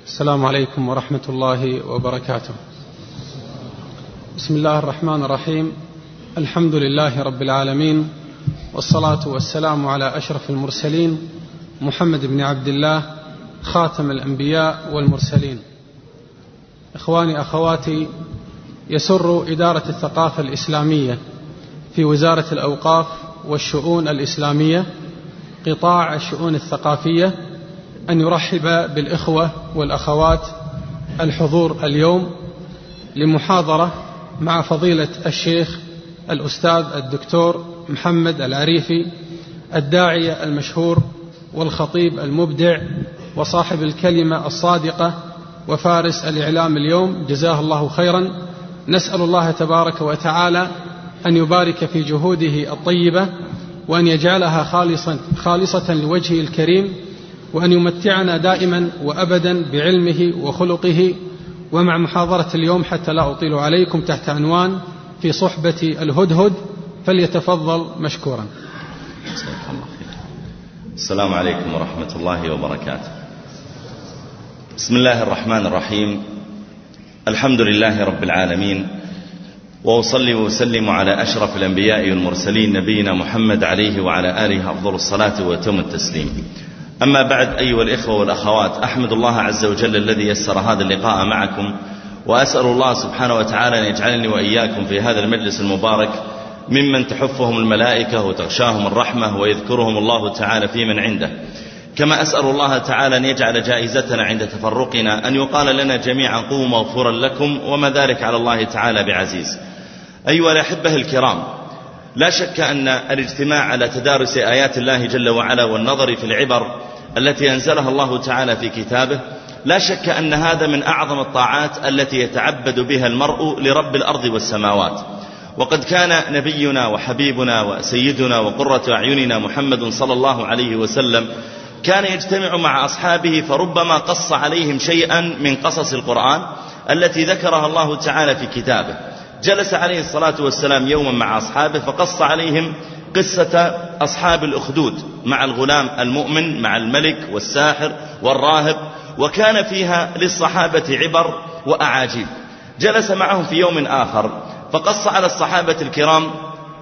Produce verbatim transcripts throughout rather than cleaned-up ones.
السلام عليكم ورحمة الله وبركاته. بسم الله الرحمن الرحيم. الحمد لله رب العالمين، والصلاة والسلام على أشرف المرسلين محمد بن عبد الله خاتم الأنبياء والمرسلين. إخواني أخواتي، يسر إدارة الثقافة الإسلامية في وزارة الأوقاف والشؤون الإسلامية قطاع الشؤون الثقافية أن يرحب بالإخوة والأخوات الحضور اليوم لمحاضرة مع فضيلة الشيخ الأستاذ الدكتور محمد العريفي، الداعية المشهور والخطيب المبدع وصاحب الكلمة الصادقة وفارس الإعلام اليوم، جزاه الله خيرا. نسأل الله تبارك وتعالى أن يبارك في جهوده الطيبة، وأن يجعلها خالصا, خالصة لوجهه الكريم، وأن يمتعنا دائما وأبدا بعلمه وخلقه. ومع محاضرة اليوم حتى لا أطيل عليكم تحت عنوان في صحبة الهدهد، فليتفضل مشكورا. السلام عليكم ورحمة الله وبركاته. بسم الله الرحمن الرحيم. الحمد لله رب العالمين، وأصلي وأسلم على أشرف الأنبياء والمرسلين نبينا محمد عليه وعلى آله أفضل الصلاة وأتم التسليم. أما بعد، أيها الإخوة والأخوات، أحمد الله عز وجل الذي يسر هذا اللقاء معكم، وأسأل الله سبحانه وتعالى أن يجعلني وإياكم في هذا المجلس المبارك ممن تحفهم الملائكة وتغشاهم الرحمة ويذكرهم الله تعالى في من عنده. كما أسأل الله تعالى أن يجعل جائزتنا عند تفرقنا أن يقال لنا جميعا قوموا مغفورا لكم، وما ذلك على الله تعالى بعزيز. أيها الأحبة الكرام، لا شك أن الاجتماع على تدارس آيات الله جل وعلا والنظر في العبر التي أنزلها الله تعالى في كتابه، لا شك أن هذا من أعظم الطاعات التي يتعبد بها المرء لرب الأرض والسماوات. وقد كان نبينا وحبيبنا وسيدنا وقرة أعيننا محمد صلى الله عليه وسلم كان يجتمع مع أصحابه، فربما قص عليهم شيئا من قصص القرآن التي ذكرها الله تعالى في كتابه. جلس عليه الصلاة والسلام يوما مع أصحابه فقص عليهم قصة أصحاب الأخدود مع الغلام المؤمن مع الملك والساحر والراهب، وكان فيها للصحابة عبر وأعاجيب. جلس معهم في يوم آخر فقص على الصحابة الكرام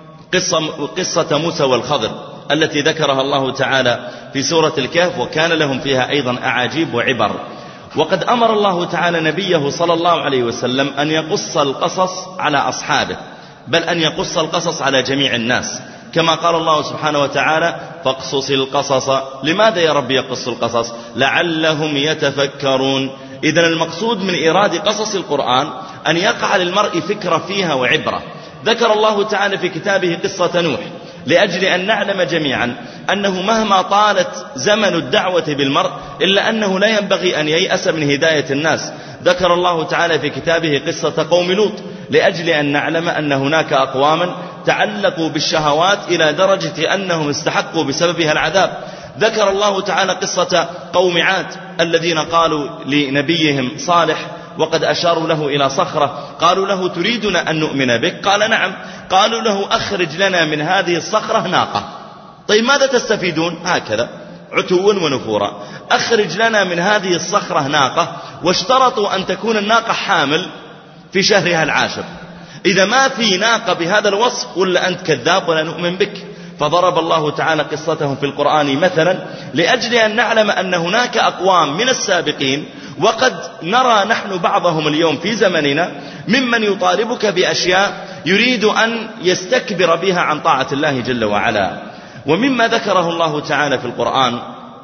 قصة, قصة موسى والخضر التي ذكرها الله تعالى في سورة الكهف، وكان لهم فيها أيضا أعاجيب وعبر. وقد أمر الله تعالى نبيه صلى الله عليه وسلم أن يقص القصص على أصحابه، بل أن يقص القصص على جميع الناس، كما قال الله سبحانه وتعالى: فاقصص القصص. لماذا يا رب يقص القصص؟ لعلهم يتفكرون. إذن المقصود من إيراد قصص القرآن أن يقع للمرء فكرة فيها وعبرة. ذكر الله تعالى في كتابه قصة نوح لأجل أن نعلم جميعا أنه مهما طالت زمن الدعوة بالمرء إلا أنه لا ينبغي أن ييأس من هداية الناس. ذكر الله تعالى في كتابه قصة قوم لوط لأجل أن نعلم أن هناك أقواما تعلقوا بالشهوات إلى درجة أنهم استحقوا بسببها العذاب. ذكر الله تعالى قصة قوم عاد الذين قالوا لنبيهم صالح وقد أشاروا له إلى صخرة، قالوا له: تريدنا أن نؤمن بك؟ قال: نعم. قالوا له: أخرج لنا من هذه الصخرة ناقة. طيب ماذا تستفيدون؟ هكذا عتوا ونفورا. أخرج لنا من هذه الصخرة ناقة، واشترطوا أن تكون الناقة حامل في شهرها العاشر. إذا ما في ناقة بهذا الوصف ولا أنت كذاب ولا نؤمن بك. فضرب الله تعالى قصتهم في القرآن مثلا لأجل أن نعلم أن هناك أقوام من السابقين، وقد نرى نحن بعضهم اليوم في زمننا ممن يطالبك بأشياء يريد أن يستكبر بها عن طاعة الله جل وعلا. ومما ذكره الله تعالى في القرآن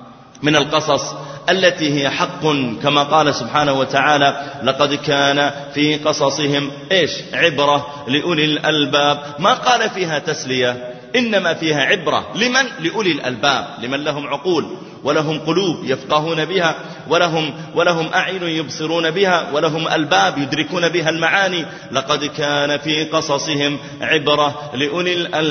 من القصص التي هي حق، كما قال سبحانه وتعالى: لقد كان في قصصهم إيش؟ عبرة لأولي الألباب. ما قال فيها تسلية، إنما فيها عبرة. لمن؟ لأولي الألباب، لمن لهم عقول ولهم قلوب يفقهون بها، ولهم, ولهم أعين يبصرون بها، ولهم ألباب يدركون بها المعاني. لقد كان في قصصهم عبرة لأولي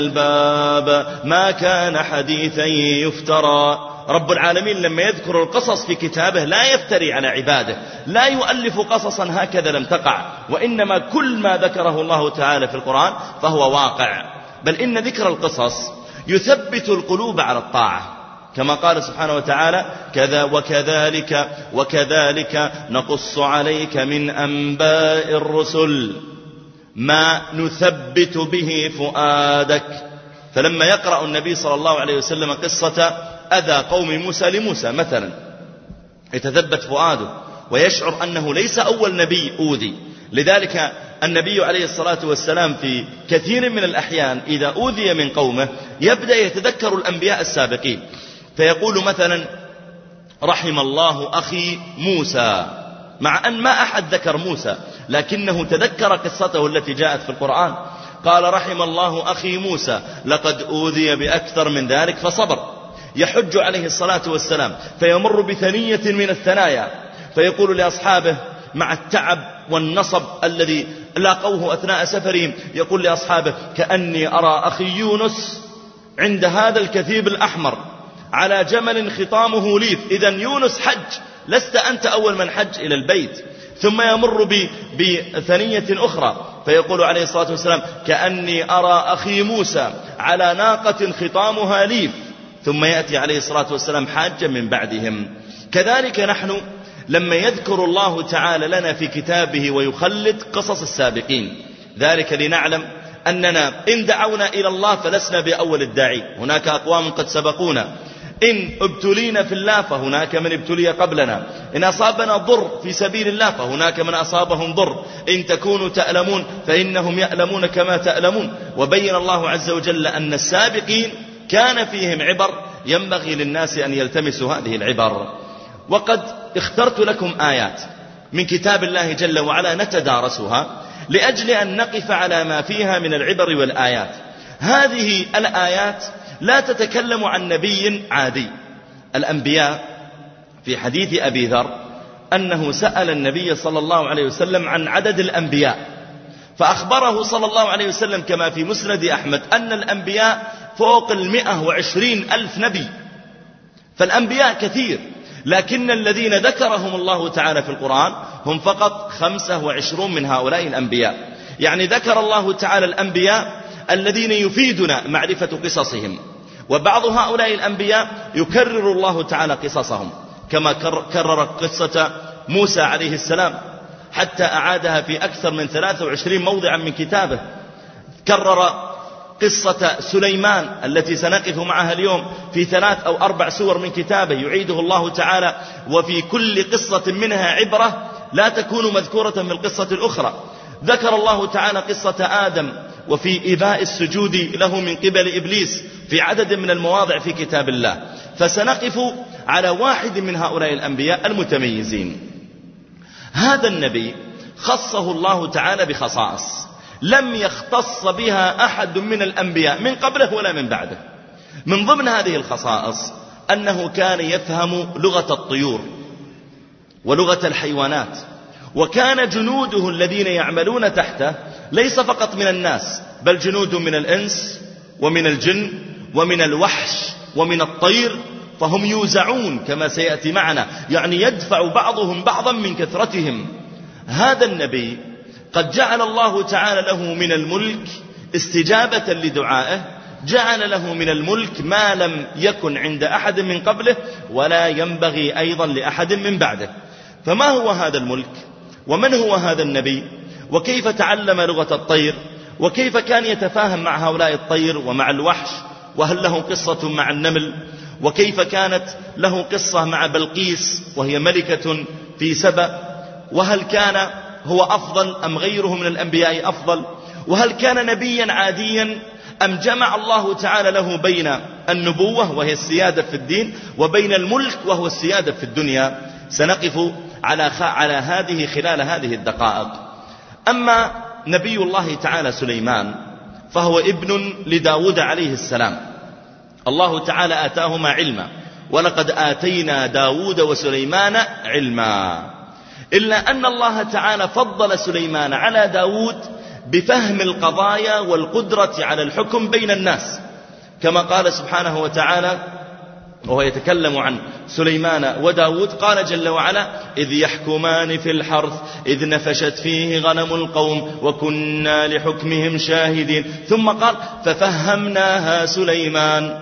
الألباب ما كان حديثا يفترى. رب العالمين لما يذكر القصص في كتابه لا يفتري على عباده، لا يؤلف قصصا هكذا لم تقع، وإنما كل ما ذكره الله تعالى في القرآن فهو واقع. بل إن ذكر القصص يثبت القلوب على الطاعة. كما قال سبحانه وتعالى كذا وكذلك وكذلك نقص عليك من أنباء الرسل ما نثبت به فؤادك. فلما يقرأ النبي صلى الله عليه وسلم قصة أذى قوم موسى لموسى مثلا يتثبت فؤاده ويشعر أنه ليس أول نبي أوذي. لذلك النبي عليه الصلاة والسلام في كثير من الأحيان إذا أوذي من قومه يبدأ يتذكر الأنبياء السابقين، فيقول مثلا رحم الله أخي موسى، مع أن ما أحد ذكر موسى لكنه تذكر قصته التي جاءت في القرآن. قال رحم الله أخي موسى لقد أوذي بأكثر من ذلك فصبر. يحج عليه الصلاة والسلام فيمر بثنية من الثنايا فيقول لأصحابه مع التعب والنصب الذي لاقوه أثناء سفرهم، يقول لأصحابه كأني أرى أخي يونس عند هذا الكثيب الأحمر على جمل خطامه ليف. إذن يونس حج، لست أنت أول من حج إلى البيت. ثم يمر بثنية أخرى فيقول عليه الصلاة والسلام كأني أرى أخي موسى على ناقة خطامها ليف. ثم يأتي عليه الصلاة والسلام حاجا من بعدهم. كذلك نحن لما يذكر الله تعالى لنا في كتابه ويخلد قصص السابقين، ذلك لنعلم أننا إن دعونا إلى الله فلسنا بأول الداعي، هناك أقوام قد سبقونا. إن ابتلينا في الله فهناك من ابتلي قبلنا. إن أصابنا ضر في سبيل الله فهناك من أصابهم ضر. إن تكونوا تألمون فإنهم يألمون كما تألمون. وبين الله عز وجل أن السابقين كان فيهم عبر ينبغي للناس أن يلتمسوا هذه العبر. وقد اخترت لكم آيات من كتاب الله جل وعلا نتدارسها لأجل أن نقف على ما فيها من العبر والآيات. هذه الآيات لا تتكلم عن نبي عادي. الأنبياء في حديث أبي ذر أنه سأل النبي صلى الله عليه وسلم عن عدد الأنبياء، فأخبره صلى الله عليه وسلم كما في مسند أحمد أن الأنبياء فوق المئة وعشرين ألف نبي. فالأنبياء كثير، لكن الذين ذكرهم الله تعالى في القرآن هم فقط خمسة وعشرون من هؤلاء الأنبياء. يعني ذكر الله تعالى الأنبياء الذين يفيدنا معرفة قصصهم، وبعض هؤلاء الأنبياء يكرر الله تعالى قصصهم كما كرر قصة موسى عليه السلام حتى أعادها في أكثر من ثلاثة وعشرين موضعا من كتابه. كرر قصة سليمان التي سنقف معها اليوم في ثلاث أو أربع سور من كتابه يعيده الله تعالى، وفي كل قصة منها عبرة لا تكون مذكورة في القصة الأخرى. ذكر الله تعالى قصة آدم وفي إباء السجود له من قبل إبليس في عدد من المواضع في كتاب الله. فسنقف على واحد من هؤلاء الأنبياء المتميزين. هذا النبي خصه الله تعالى بخصائص لم يختص بها أحد من الأنبياء من قبله ولا من بعده. من ضمن هذه الخصائص أنه كان يفهم لغة الطيور ولغة الحيوانات، وكان جنوده الذين يعملون تحته ليس فقط من الناس بل جنود من الإنس ومن الجن ومن الوحش ومن الطير، فهم يوزعون كما سيأتي معنا، يعني يدفع بعضهم بعضا من كثرتهم. هذا النبي قد جعل الله تعالى له من الملك استجابة لدعائه، جعل له من الملك ما لم يكن عند أحد من قبله ولا ينبغي أيضا لأحد من بعده. فما هو هذا الملك؟ ومن هو هذا النبي؟ وكيف تعلم لغة الطير؟ وكيف كان يتفاهم مع هؤلاء الطير ومع الوحش؟ وهل له قصة مع النمل؟ وكيف كانت له قصة مع بلقيس وهي ملكة في سبأ؟ وهل كان هو أفضل أم غيره من الأنبياء أفضل؟ وهل كان نبيا عاديا أم جمع الله تعالى له بين النبوة وهي السيادة في الدين وبين الملك وهو السيادة في الدنيا؟ سنقف على على هذه خلال هذه الدقائق. أما نبي الله تعالى سليمان فهو ابن لداود عليه السلام. الله تعالى آتاهما علما، ولقد آتينا داود وسليمان علما، إلا أن الله تعالى فضل سليمان على داود بفهم القضايا والقدرة على الحكم بين الناس، كما قال سبحانه وتعالى وهو يتكلم عن سليمان وداود، قال جل وعلا إذ يحكمان في الحرث إذ نفشت فيه غنم القوم وكنا لحكمهم شاهدين. ثم قال ففهمناها سليمان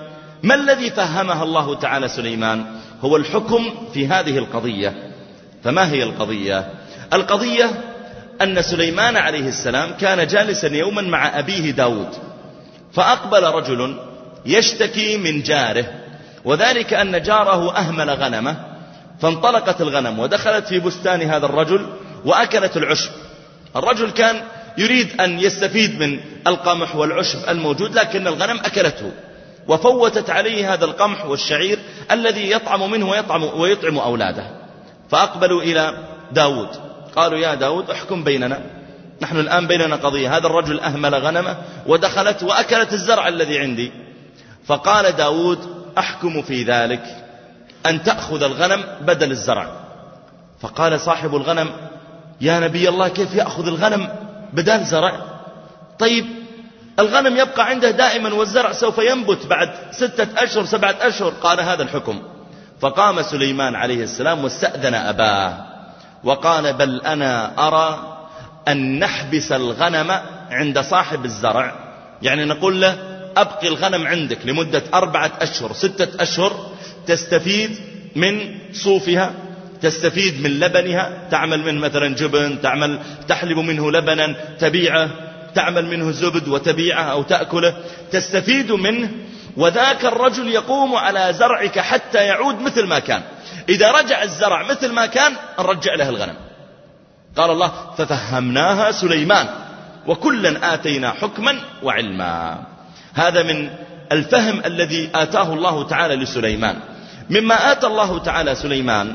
ما الذي فهمها الله تعالى سليمان؟ هو الحكم في هذه القضية. فما هي القضية؟ القضية أن سليمان عليه السلام كان جالسا يوما مع أبيه داود، فأقبل رجل يشتكي من جاره، وذلك أن جاره أهمل غنمه، فانطلقت الغنم ودخلت في بستان هذا الرجل وأكلت العشب. الرجل كان يريد أن يستفيد من القمح والعشب الموجود، لكن الغنم أكلته وفوتت عليه هذا القمح والشعير الذي يطعم منه ويطعم, ويطعم أولاده. فأقبلوا إلى داود قالوا: يا داود احكم بيننا، نحن الآن بيننا قضية، هذا الرجل أهمل غنمه ودخلت وأكلت الزرع الذي عندي. فقال داود: أحكم في ذلك أن تأخذ الغنم بدل الزرع. فقال صاحب الغنم: يا نبي الله، كيف يأخذ الغنم بدل زرع؟ طيب الغنم يبقى عنده دائما والزرع سوف ينبت بعد ستة أشهر سبعة أشهر. قال: هذا الحكم. فقام سليمان عليه السلام واستأذن أباه وقال: بل أنا أرى أن نحبس الغنم عند صاحب الزرع، يعني نقول له: أبقي الغنم عندك لمدة أربعة أشهر ستة أشهر، تستفيد من صوفها، تستفيد من لبنها، تعمل منه مثلا جبن، تعمل تحلب منه لبنا تبيعه، تعمل منه زبد وتبيعه أو تأكله، تستفيد منه، وذاك الرجل يقوم على زرعك حتى يعود مثل ما كان. إذا رجع الزرع مثل ما كان نرجع له الغنم. قال الله: ففهمناها سليمان وكلا آتينا حكما وعلما. هذا من الفهم الذي آتاه الله تعالى لسليمان. مما آتى الله تعالى سليمان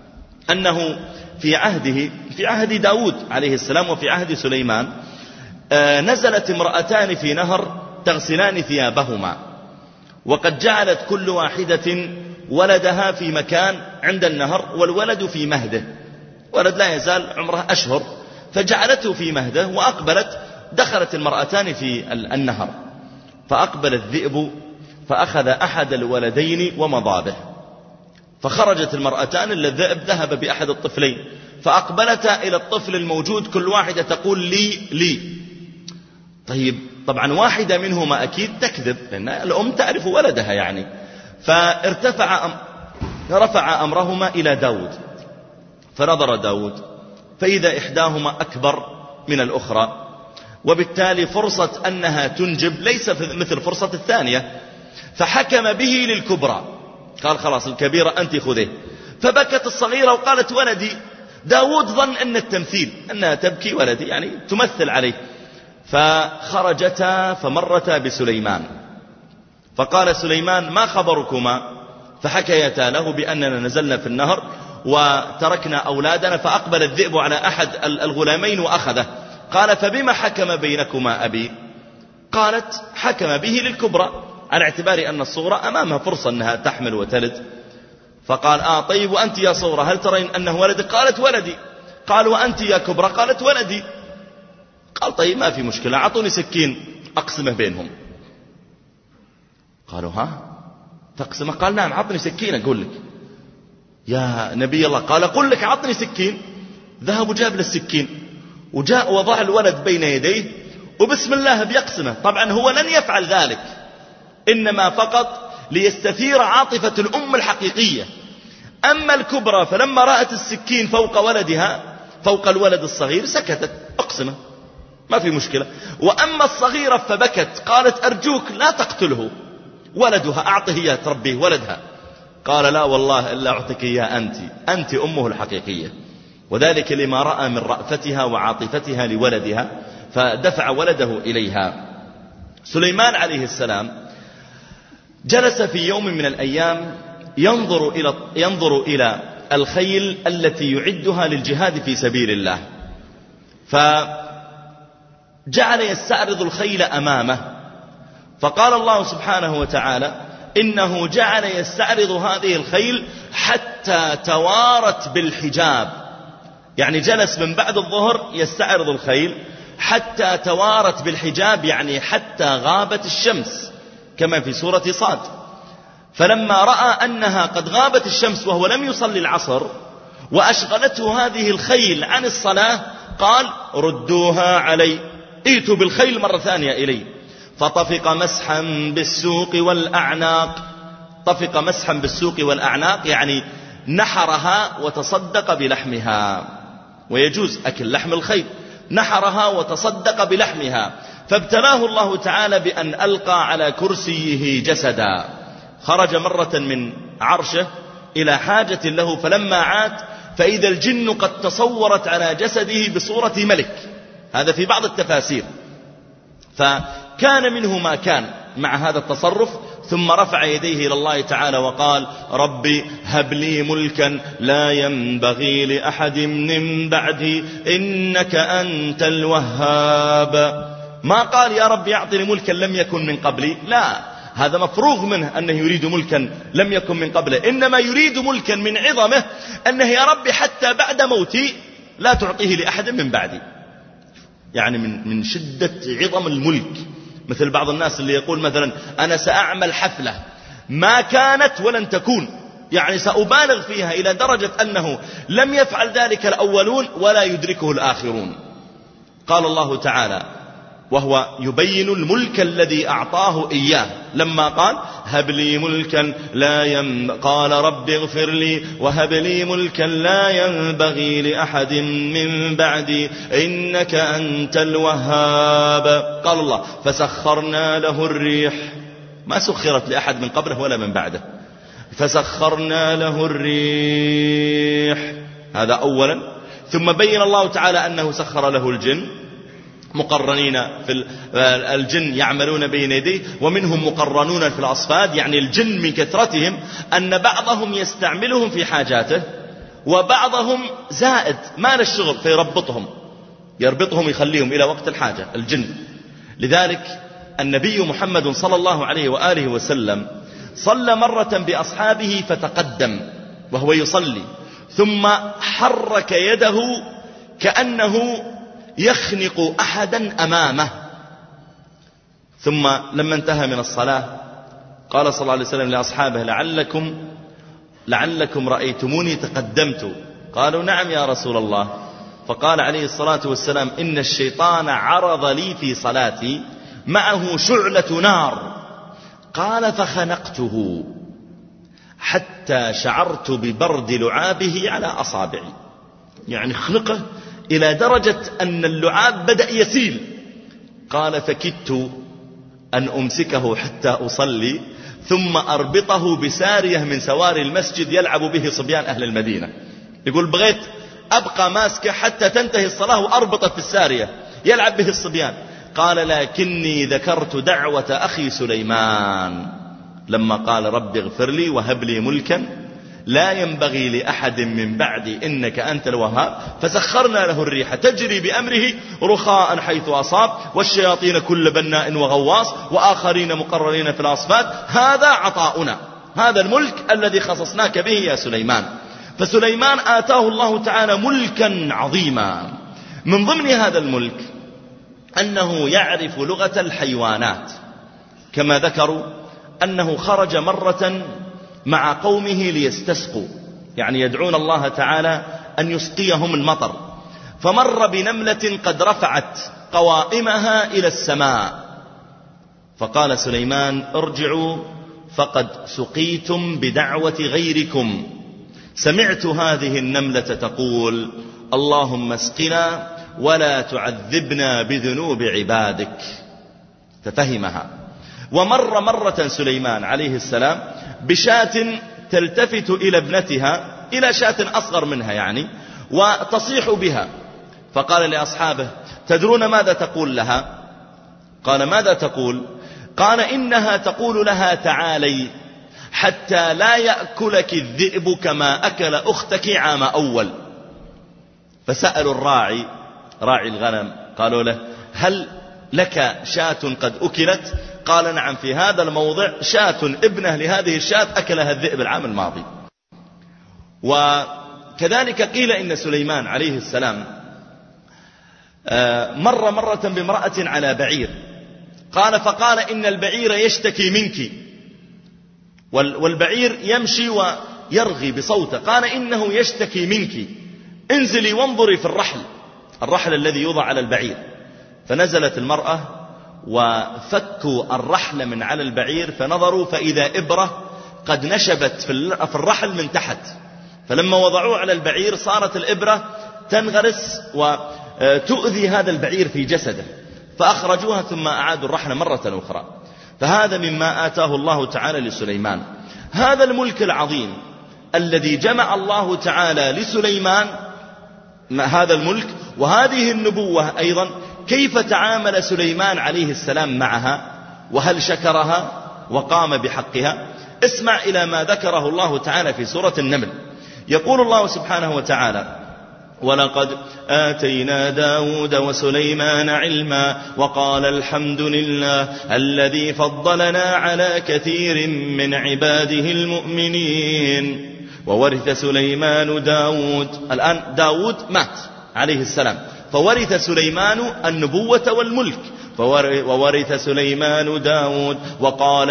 أنه في عهده في عهد داود عليه السلام وفي عهد سليمان نزلت امرأتان في نهر تغسلان ثيابهما، وقد جعلت كل واحدة ولدها في مكان عند النهر والولد في مهده، ولد لا يزال عمره أشهر، فجعلته في مهده وأقبلت. دخلت المرأتان في النهر، فأقبل الذئب فأخذ أحد الولدين ومضى به، فخرجت المرأتان، الذئب ذهب بأحد الطفلين، فأقبلتا إلى الطفل الموجود كل واحدة تقول: لي لي. طيب طبعا واحدة منهما أكيد تكذب، لأن الأم تعرف ولدها يعني. فارتفع أم رفع أمرهما إلى داود، فنظر داود فإذا إحداهما أكبر من الأخرى، وبالتالي فرصة أنها تنجب ليس مثل فرصة الثانية، فحكم به للكبرى، قال: خلاص الكبيرة أنت خذيه. فبكت الصغيرة وقالت: ولدي. داود ظن أن التمثيل أنها تبكي ولدي، يعني تمثل عليه. فخرجتا فمرتا بسليمان، فقال سليمان: ما خبركما؟ فحكيتا له بأننا نزلنا في النهر وتركنا أولادنا، فأقبل الذئب على أحد الغلامين وأخذه. قال: فبما حكم بينكما أبي؟ قالت: حكم به للكبرى، على اعتبار أن الصغرى أمامها فرصة أنها تحمل وتلد. فقال: آه طيب، وأنت يا صغرى هل ترين أنه ولدك؟ قالت: ولدي. قال: وأنت يا كبرى؟ قالت: ولدي. قال: طيب ما في مشكلة، أعطوني سكين أقسمه بينهم. قالوا: ها تقسمه؟ قال: نعم، أعطني سكين أقول لك يا نبي الله. قال: قل لك أعطني سكين. ذهب وجاب له السكين وجاء وضع الولد بين يديه وبسم الله بيقسمه. طبعا هو لن يفعل ذلك، إنما فقط ليستثير عاطفة الأم الحقيقية. أما الكبرى فلما رأت السكين فوق ولدها فوق الولد الصغير سكتت، أقسمه ما في مشكلة. وأما الصغيرة فبكت، قالت: أرجوك لا تقتله، ولدها أعطه إياه تربيه ولدها. قال: لا والله إلا أعطيك إياه أنت، أنت أمه الحقيقية. وذلك لما رأى من رأفتها وعاطفتها لولدها، فدفع ولده إليها. سليمان عليه السلام جلس في يوم من الأيام ينظر إلى, ينظر إلى الخيل التي يعدها للجهاد في سبيل الله، فجعل يستعرض الخيل أمامه. فقال الله سبحانه وتعالى: إنه جعل يستعرض هذه الخيل حتى توارت بالحجاب، يعني جلس من بعد الظهر يستعرض الخيل حتى توارت بالحجاب، يعني حتى غابت الشمس كما في سورة صاد. فلما رأى أنها قد غابت الشمس وهو لم يصلي العصر وأشغلته هذه الخيل عن الصلاة، قال: ردوها علي، ائتوا بالخيل مرة ثانية إلي. فطفق مسحا بالسوق والأعناق، طفق مسحا بالسوق والأعناق، يعني نحرها وتصدق بلحمها، ويجوز أكل لحم الخيل، نحرها وتصدق بلحمها. فابتلاه الله تعالى بأن ألقى على كرسيه جسدا، خرج مرة من عرشه إلى حاجة له، فلما عاد فإذا الجن قد تصورت على جسده بصورة ملك، هذا في بعض التفاسير. فكان منه ما كان مع هذا التصرف، ثم رفع يديه إلى الله تعالى وقال: ربي هب لي ملكا لا ينبغي لأحد من بعدي إنك أنت الوهاب. ما قال يا رب أعطني ملكا لم يكن من قبلي، لا، هذا مفروغ منه أنه يريد ملكا لم يكن من قبله، إنما يريد ملكا من عظمه أنه يا رب حتى بعد موتي لا تعطيه لأحد من بعدي. يعني من من شدة عظم الملك، مثل بعض الناس اللي يقول مثلا أنا سأعمل حفلة ما كانت ولن تكون، يعني سأبالغ فيها إلى درجة أنه لم يفعل ذلك الأولون ولا يدركه الآخرون. قال الله تعالى وهو يبين الملك الذي أعطاه إياه لما قال: هب لي ملكا لا ينبغي، قال رب اغفر لي وهب لي ملكا لا ينبغي لأحد من بعدي إنك أنت الوهاب. قال الله: فسخرنا له الريح، ما سخرت لأحد من قبله ولا من بعده، فسخرنا له الريح، هذا أولا. ثم بين الله تعالى أنه سخر له الجن مقرنين في الجن يعملون بين يديه، ومنهم مقرنون في الأصفاد، يعني الجن من كثرتهم أن بعضهم يستعملهم في حاجاته وبعضهم زائد ما للشغل فيربطهم، يربطهم يخليهم إلى وقت الحاجة الجن. لذلك النبي محمد صلى الله عليه وآله وسلم صلى مرة بأصحابه فتقدم وهو يصلي، ثم حرك يده كأنه يخنق أحدا أمامه، ثم لما انتهى من الصلاة قال صلى الله عليه وسلم لأصحابه: لعلكم لعلكم رأيتموني تقدمت. قالوا: نعم يا رسول الله. فقال عليه الصلاة والسلام: إن الشيطان عرض لي في صلاتي معه شعلة نار، قال فخنقته حتى شعرت ببرد لعابه على أصابعي، يعني خنقه إلى درجة أن اللعاب بدأ يسيل. قال: فكدت أن أمسكه حتى أصلي ثم أربطه بسارية من سواري المسجد يلعب به صبيان أهل المدينة. يقول بغيت أبقى ماسكه حتى تنتهي الصلاة وأربطه في السارية يلعب به الصبيان. قال: لكني ذكرت دعوة أخي سليمان لما قال: رب اغفر لي وهب لي ملكا لا ينبغي لأحد من بعدي إنك أنت الوهاب، فسخرنا له الريح تجري بأمره رخاء حيث أصاب، والشياطين كل بناء وغواص، وآخرين مقررين في الأصفاد، هذا عطاؤنا، هذا الملك الذي خصصناك به يا سليمان. فسليمان آتاه الله تعالى ملكا عظيما. من ضمن هذا الملك أنه يعرف لغة الحيوانات، كما ذكروا أنه خرج مرة مع قومه ليستسقوا، يعني يدعون الله تعالى أن يسقيهم المطر، فمر بنملة قد رفعت قوائمها إلى السماء، فقال سليمان: ارجعوا فقد سقيتم بدعوة غيركم. سمعت هذه النملة تقول: اللهم اسقنا ولا تعذبنا بذنوب عبادك، ففهمها. ومر مرة سليمان عليه السلام بشاة تلتفت إلى ابنتها، إلى شاة أصغر منها يعني، وتصيح بها، فقال لأصحابه: تدرون ماذا تقول لها؟ قال: ماذا تقول؟ قال: إنها تقول لها: تعالي حتى لا يأكلك الذئب كما أكل أختك عام أول. فسألوا الراعي، راعي الغنم، قالوا له: هل لك شاة قد أكلت؟ قال: نعم، في هذا الموضع شاة ابنه لهذه الشاة أكلها الذئب العام الماضي. وكذلك قيل إن سليمان عليه السلام مر مرة بامرأة على بعير، قال فقال: إن البعير يشتكي منك، والبعير يمشي ويرغي بصوته، قال: إنه يشتكي منك، انزلي وانظري في الرحل، الرحل الذي يوضع على البعير. فنزلت المرأة وفكوا الرحل من على البعير، فنظروا فإذا إبرة قد نشبت في الرحل من تحت، فلما وضعوه على البعير صارت الإبرة تنغرس وتؤذي هذا البعير في جسده، فأخرجوها ثم أعادوا الرحل مرة أخرى. فهذا مما آتاه الله تعالى لسليمان. هذا الملك العظيم الذي جمع الله تعالى لسليمان، هذا الملك وهذه النبوة أيضا، كيف تعامل سليمان عليه السلام معها، وهل شكرها وقام بحقها؟ اسمع إلى ما ذكره الله تعالى في سورة النمل. يقول الله سبحانه وتعالى: ولقد آتينا داود وسليمان علما وقال الحمد لله الذي فضلنا على كثير من عباده المؤمنين وورث سليمان داود. الآن داود مات عليه السلام، فورث سليمان النبوة والملك. وورث سليمان داود وقال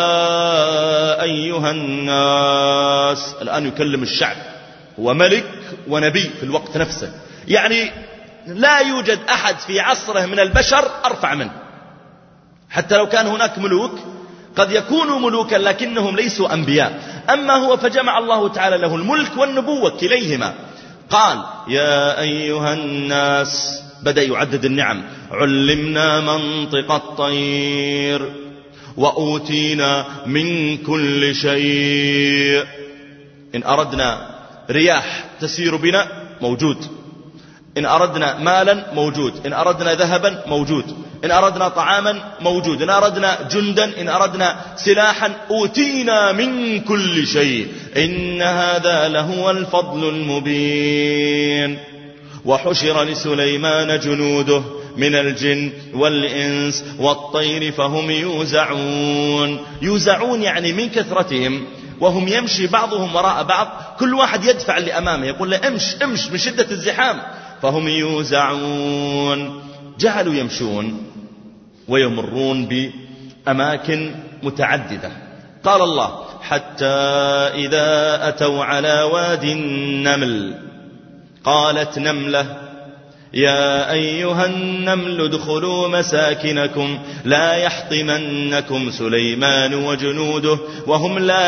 يا أيها الناس. الآن يكلم الشعب، هو ملك ونبي في الوقت نفسه، يعني لا يوجد أحد في عصره من البشر أرفع منه. حتى لو كان هناك ملوك قد يكونوا ملوكا لكنهم ليسوا أنبياء، أما هو فجمع الله تعالى له الملك والنبوة كليهما. قال يا أيها الناس، بدأ يعدد النعم: علمنا منطق الطير وأوتينا من كل شيء. إن أردنا رياح تسير بنا موجود، إن أردنا مالا موجود، إن أردنا ذهبا موجود، إن أردنا طعاما موجود، إن أردنا جندا، إن أردنا سلاحا، أوتينا من كل شيء إن هذا لهو الفضل المبين. وحشر لسليمان جنوده من الجن والإنس والطير فهم يوزعون. يوزعون يعني من كثرتهم، وهم يمشي بعضهم وراء بعض، كل واحد يدفع اللي أمامه، يقول له امش امش من شدة الزحام، فهم يوزعون. جعلوا يمشون ويمرون بأماكن متعددة. قال الله حتى إذا أتوا على وادي النمل قالت نملة يا أيها النمل ادخلوا مساكنكم لا يحطمنكم سليمان وجنوده وهم لا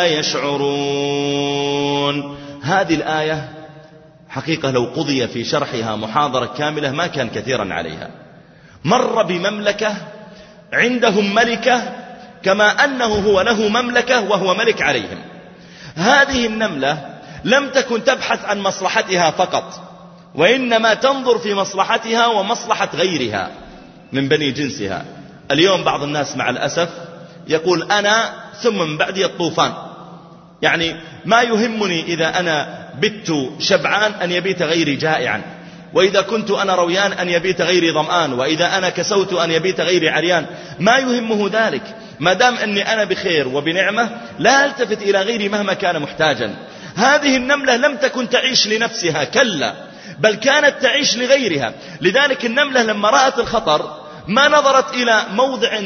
يشعرون. هذه الآية حقيقة لو قضي في شرحها محاضرة كاملة ما كان كثيرا عليها. مر بمملكة عندهم ملكة كما أنه هو له مملكة وهو ملك عليهم. هذه النملة لم تكن تبحث عن مصلحتها فقط، وإنما تنظر في مصلحتها ومصلحة غيرها من بني جنسها. اليوم بعض الناس مع الأسف يقول أنا ثم من بعدي الطوفان، يعني ما يهمني إذا أنا بت شبعان أن يبيت غيري جائعا، وإذا كنت أنا رويان أن يبيت غيري ظمآن، وإذا أنا كسوت أن يبيت غيري عريان. ما يهمه ذلك ما دام أني أنا بخير وبنعمة، لا التفت إلى غيري مهما كان محتاجا. هذه النملة لم تكن تعيش لنفسها، كلا، بل كانت تعيش لغيرها. لذلك النملة لما رأت الخطر ما نظرت إلى موضع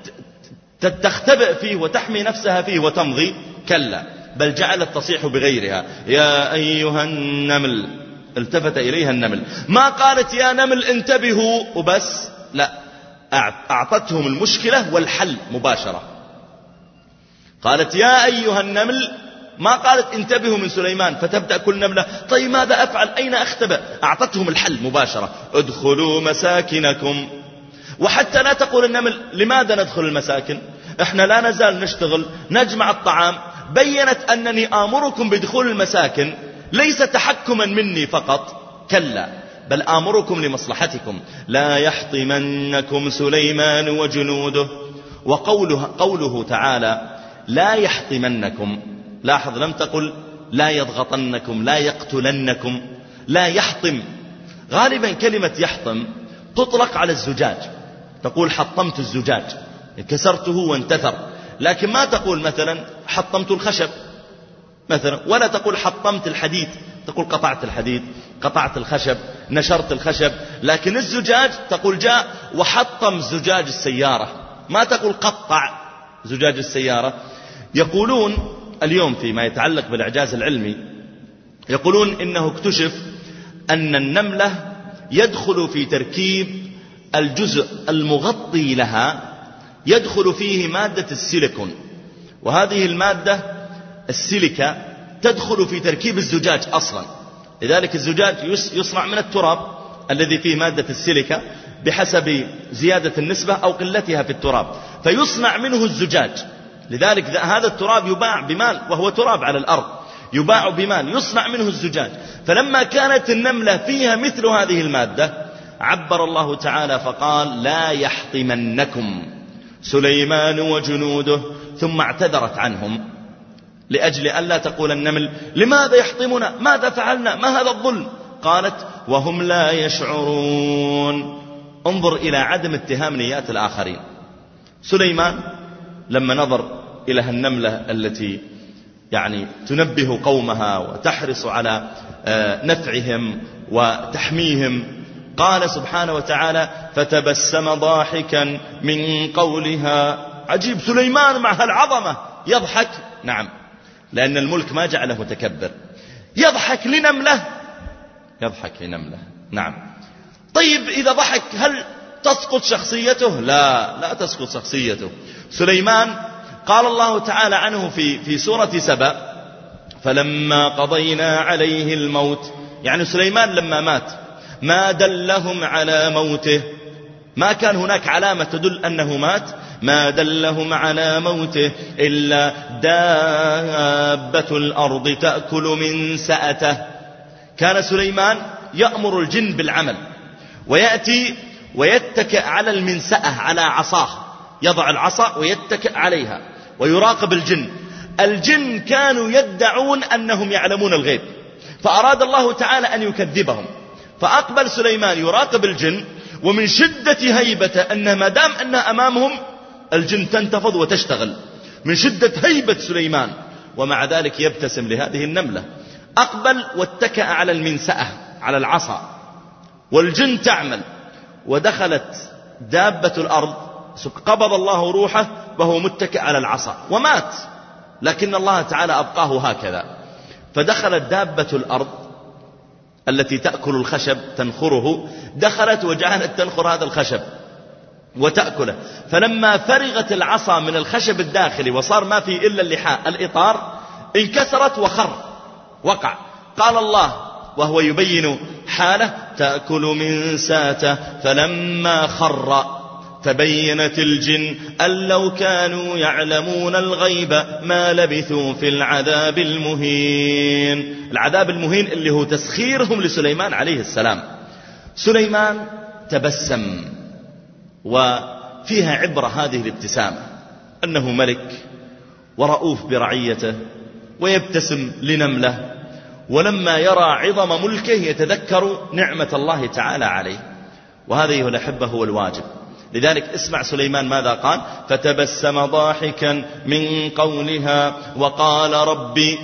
تختبئ فيه وتحمي نفسها فيه وتمضي، كلا، بل جعلت تصيح بغيرها يا أيها النمل. التفت إليها النمل، ما قالت يا نمل انتبهوا وبس، لا، أعطتهم المشكلة والحل مباشرة. قالت يا أيها النمل، ما قالت انتبهوا من سليمان فتبدأ كل نملة طيب ماذا أفعل أين أختبئ. أعطتهم الحل مباشرة: ادخلوا مساكنكم. وحتى لا تقول النمل لماذا ندخل المساكن، احنا لا نزال نشتغل نجمع الطعام. بينت أنني آمركم بدخول المساكن ليس تحكما مني فقط، كلا، بل آمركم لمصلحتكم. لا يحطمنكم سليمان وجنوده. وقوله قوله تعالى لا يحطمنكم، لاحظ لم تقل لا يضغطنكم، لا يقتلنكم، لا يحطم. غالبا كلمة يحطم تطلق على الزجاج، تقول حطمت الزجاج، كسرته وانتثر، لكن ما تقول مثلا حطمت الخشب مثلا، ولا تقول حطمت الحديد، تقول قطعت الحديد، قطعت الخشب، نشرت الخشب. لكن الزجاج تقول جاء وحطم زجاج السيارة، ما تقول قطع زجاج السيارة. يقولون اليوم فيما يتعلق بالإعجاز العلمي، يقولون إنه اكتشف أن النملة يدخل في تركيب الجزء المغطي لها، يدخل فيه مادة السيليكون، وهذه المادة السيليكا تدخل في تركيب الزجاج أصلا، لذلك الزجاج يصنع من التراب الذي فيه مادة السيليكا بحسب زيادة النسبة أو قلتها في التراب، فيصنع منه الزجاج. لذلك هذا التراب يباع بمال، وهو تراب على الأرض يباع بمال، يصنع منه الزجاج. فلما كانت النملة فيها مثل هذه المادة عبر الله تعالى فقال: لا يحطمنكم سليمان وجنوده، ثم اعتذرت عنهم لأجل ألا تقول النمل: لماذا يحطمنا؟ ماذا فعلنا؟ ما هذا الظلم؟ قالت: وهم لا يشعرون. انظر إلى عدم اتهام نيات الآخرين. سليمان لما نظر إلى النملة التي يعني تنبه قومها وتحرص على نفعهم وتحميهم، قال سبحانه وتعالى: فتبسم ضاحكا من قولها. عجيب، سليمان مع هالعظمة يضحك. نعم، لأن الملك ما جعله متكبر. يضحك لنملة، يضحك لنملة. نعم. طيب إذا ضحك هل تسقط شخصيته؟ لا، لا تسقط شخصيته. سليمان قال الله تعالى عنه في في سورة سبأ: فلما قضينا عليه الموت، يعني سليمان لما مات ما دلهم على موته، ما كان هناك علامة تدل أنه مات، ما دلهم على موته إلا دابة الأرض تأكل من سأته. كان سليمان يأمر الجن بالعمل، ويأتي ويتكئ على المنسأة، على عصاه، يضع العصا ويتكئ عليها ويراقب الجن. الجن كانوا يدعون أنهم يعلمون الغيب، فأراد الله تعالى أن يكذبهم، فأقبل سليمان يراقب الجن، ومن شدة هيبته أن ما دام أنها أمامهم الجن تنتفض وتشتغل من شدة هيبة سليمان، ومع ذلك يبتسم لهذه النملة. أقبل واتكأ على المنسأة، على العصا، والجن تعمل، ودخلت دابة الأرض، قبض الله روحه وهو متكئ على العصا ومات، لكن الله تعالى أبقاه هكذا. فدخلت دابة الأرض التي تأكل الخشب تنخره، دخلت وجعلت تنخر هذا الخشب وتأكله. فلما فرغت العصا من الخشب الداخلي وصار ما فيه إلا اللحاء الإطار، انكسرت وخر، وقع. قال الله وهو يبين حاله: تأكل من ساته فلما خر تبينت الجن أن لو كانوا يعلمون الغيب ما لبثوا في العذاب المهين. العذاب المهين اللي هو تسخيرهم لسليمان عليه السلام. سليمان تبسم، وفيها عبرة هذه الابتسامة، أنه ملك ورؤوف برعيته ويبتسم لنملة، ولما يرى عظم ملكه يتذكر نعمة الله تعالى عليه. وهذا أيها الأحبة هو الواجب. لذلك اسمع سليمان ماذا قال: فتبسم ضاحكا من قولها وقال: ربي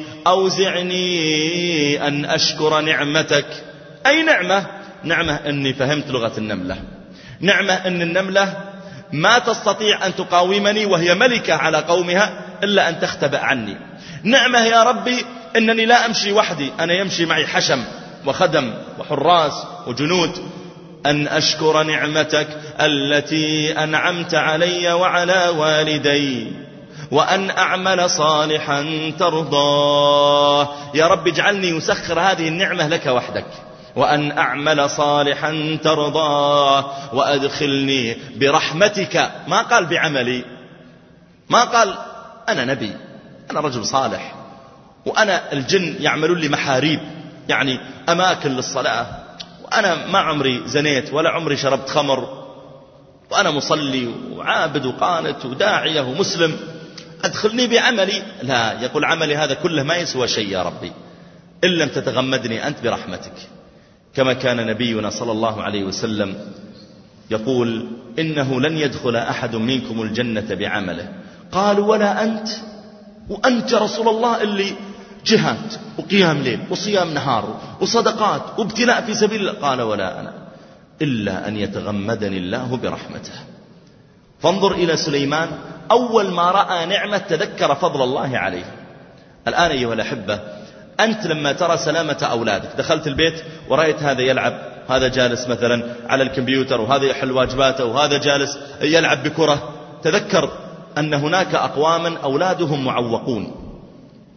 أوزعني أن أشكر نعمتك. أي نعمة؟ نعمة أني فهمت لغة النملة، نعمة أن النملة ما تستطيع أن تقاومني وهي ملكة على قومها إلا أن تختبئ عني. نعمة يا ربي أنني لا أمشي وحدي، أنا يمشي معي حشم وخدم وحراس وجنود. أن أشكر نعمتك التي أنعمت علي وعلى والدي وأن أعمل صالحا ترضاه. يا رب اجعلني يسخر هذه النعمة لك وحدك، وأن أعمل صالحا ترضاه وأدخلني برحمتك. ما قال بعملي، ما قال أنا نبي، أنا رجل صالح، وأنا الجن يعملون لي محاريب، يعني أماكن للصلاة، وأنا ما عمري زنيت ولا عمري شربت خمر، وأنا مصلي وعابد وقانت وداعية ومسلم، أدخلني بعملي. لا، يقول عملي هذا كله ما يسوى شيء يا ربي إن لم تتغمدني أنت برحمتك. كما كان نبينا صلى الله عليه وسلم يقول: إنه لن يدخل أحد منكم الجنة بعمله. قالوا: ولا أنت؟ وأنت رسول الله اللي جهاد وقيام ليل وصيام نهار وصدقات وابتلاء في سبيل الله. قال: ولا أنا إلا أن يتغمدني الله برحمته. فانظر إلى سليمان، أول ما رأى نعمة تذكر فضل الله عليه. الآن أيها الأحبة، أنت لما ترى سلامة أولادك، دخلت البيت ورأيت هذا يلعب، هذا جالس مثلا على الكمبيوتر، وهذا يحل واجباته، وهذا جالس يلعب بكرة، تذكر أن هناك أقواما أولادهم معوقون،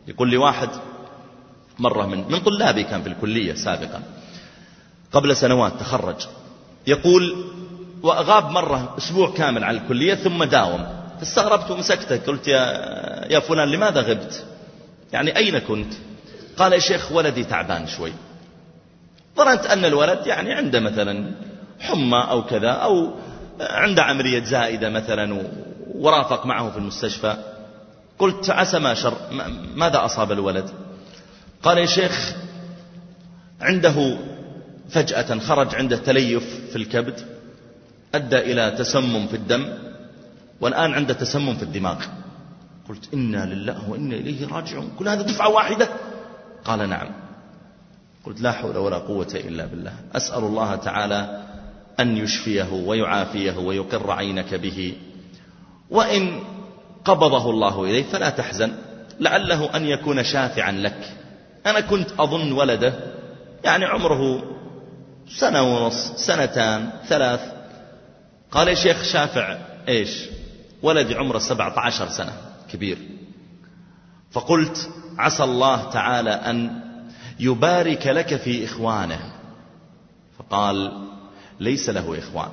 يقول لي واحد مرة من, من طلابي كان في الكلية سابقا قبل سنوات تخرج، يقول وغاب مرة أسبوع كامل على الكلية ثم داوم، فاستغربت ومسكته قلت يا, يا فلان لماذا غبت؟ يعني أين كنت؟ قال يا شيخ ولدي تعبان شوي. ظننت أن الولد يعني عنده مثلا حمى أو كذا، أو عنده عملية زائدة مثلا ورافق معه في المستشفى. قلت عسى ما شر، ماذا أصاب الولد؟ قال يا شيخ عنده فجأة خرج عنده تليف في الكبد أدى إلى تسمم في الدم، والآن عنده تسمم في الدماغ. قلت إنا لله وإنا إليه راجعون، كل هذا دفعة واحدة؟ قال نعم. قلت لا حول ولا قوة إلا بالله، أسأل الله تعالى أن يشفيه ويعافيه ويقر عينك به، وإن قبضه الله إليه فلا تحزن، لعله أن يكون شافعا لك. أنا كنت أظن ولده يعني عمره سنة ونص سنتان ثلاث. قال يا شيخ شافع إيش؟ ولدي عمره سبعة عشر سنة، كبير. فقلت عسى الله تعالى أن يبارك لك في إخوانه. فقال ليس له إخوان،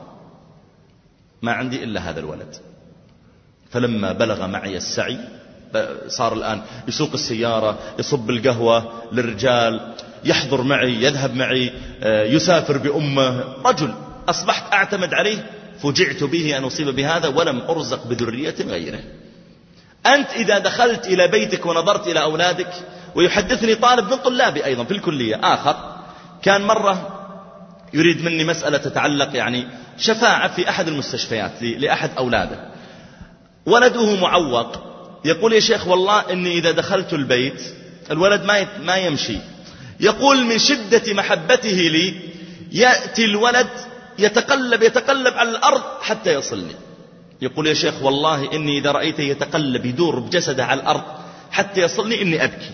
ما عندي إلا هذا الولد. فلما بلغ معي السعي صار الآن يسوق السيارة، يصب القهوة للرجال، يحضر معي، يذهب معي، يسافر بأمه، رجل أصبحت أعتمد عليه. فجعت به أن أصيب بهذا ولم أرزق بذرية غيره. أنت إذا دخلت إلى بيتك ونظرت إلى أولادك، ويحدثني طالب من طلابي أيضا في الكلية آخر كان مرة يريد مني مسألة تتعلق يعني شفاعة في أحد المستشفيات لأحد أولاده، ولده معوق. يقول يا شيخ والله إني إذا دخلت البيت الولد ما ما يمشي. يقول من شدة محبته لي يأتي الولد يتقلب يتقلب على الأرض حتى يصلني. يقول يا شيخ والله إني إذا رأيته يتقلب يدور بجسده على الأرض حتى يصلني إني أبكي،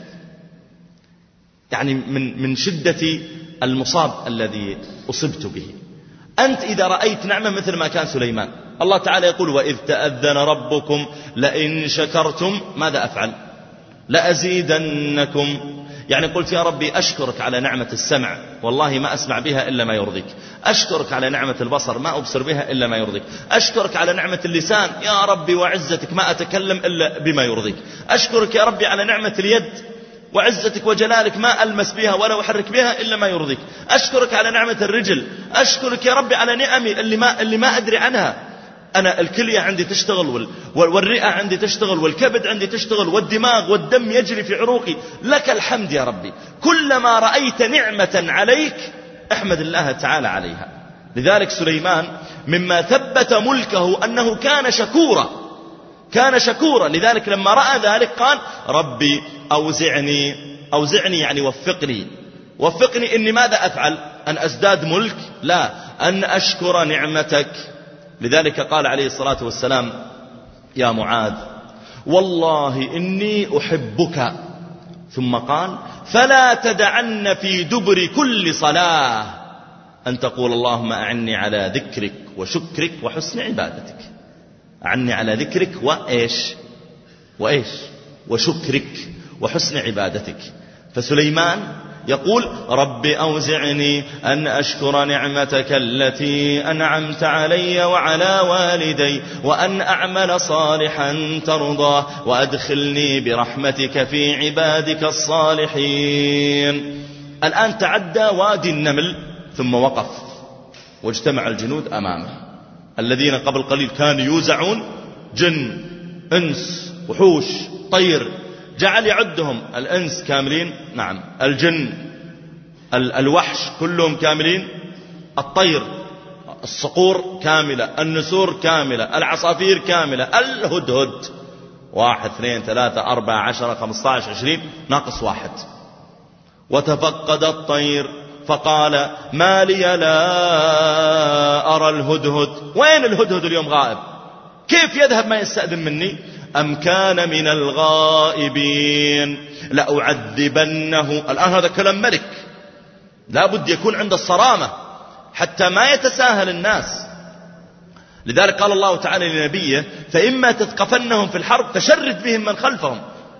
يعني من من شدة المصاب الذي أصبت به. أنت إذا رأيت نعمة مثل ما كان سليمان، الله تعالى يقول وإذ تأذن ربكم لئن شكرتم ماذا أفعل لأزيدنكم. يعني قلت يا ربي أشكرك على نعمة السمع، والله ما أسمع بها إلا ما يرضيك. أشكرك على نعمة البصر، ما أبصر بها إلا ما يرضيك. أشكرك على نعمة اللسان، يا ربي وعزتك ما أتكلم إلا بما يرضيك. أشكرك يا ربي على نعمة اليد، وعزتك وجلالك ما ألمس بها ولا أحرك بها إلا ما يرضيك. أشكرك على نعمة الرجل، أشكرك يا ربي على نعمي اللي ما, اللي ما أدري عنها. أنا الكلية عندي تشتغل، والرئة عندي تشتغل، والكبد عندي تشتغل، والدماغ والدم يجري في عروقي. لك الحمد يا ربي. كلما رأيت نعمة عليك احمد الله تعالى عليها. لذلك سليمان مما ثبت ملكه أنه كان شكورا، كان شكورا. لذلك لما رأى ذلك قال ربي أوزعني، أوزعني يعني وفقني، وفقني إني ماذا أفعل؟ أن أزداد ملك؟ لا، أن أشكر نعمتك. لذلك قال عليه الصلاة والسلام يا معاذ والله إني أحبك، ثم قال فلا تدعن في دبر كل صلاة أن تقول اللهم أعني على ذكرك وشكرك وحسن عبادتك. أعني على ذكرك وإيش وإيش وشكرك وحسن عبادتك. فسليمان يقول رب أوزعني أن أشكر نعمتك التي أنعمت علي وعلى والدي وأن أعمل صالحا ترضاه وأدخلني برحمتك في عبادك الصالحين. الآن تعدى وادي النمل ثم وقف واجتمع الجنود أمامه الذين قبل قليل كانوا يوزعون، جن إنس وحوش طير. جعل يعدهم، الإنس كاملين، نعم، الجن الوحش كلهم كاملين، الطير الصقور كاملة، النسور كاملة، العصافير كاملة، الهدهد واحد اثنين ثلاثة أربعة عشرة خمسة عشر عشرين ناقص واحد. وتفقد الطير فقال ما لي لا أرى الهدهد. وين الهدهد اليوم غائب؟ كيف يذهب ما يستأذن مني؟ أم كان من الغائبين لأعذبنه. الآن هذا كلام ملك، لا بد يكون عند الصرامة حتى ما يتساهل الناس. لذلك قال الله تعالى لنبيه فإما تثقفنهم في الحرب فشرد بهم من خلفهم